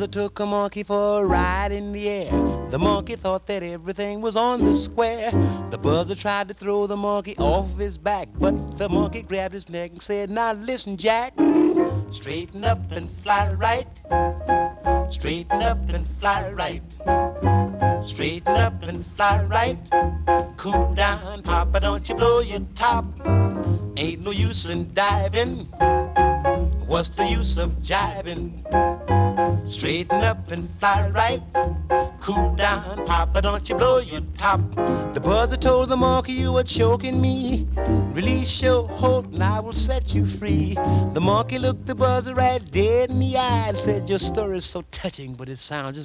took a monkey for a ride in the air. The monkey thought that everything was on the square. The buzzer tried to throw the monkey off his back, but the monkey grabbed his neck and said, "Now listen, Jack, straighten up and fly right. Straighten up and fly right. Straighten up and fly right. Cool down, Papa, don't you blow your top. Ain't no use in diving. What's the use of jiving? Straighten up and fly right. Cool down, Papa, don't you blow your top." The buzzer told the monkey, "You are choking me. Release your hold and I will set you free." The monkey looked the buzzer right dead in the eye and said, "Your story is so touching, but it sounds just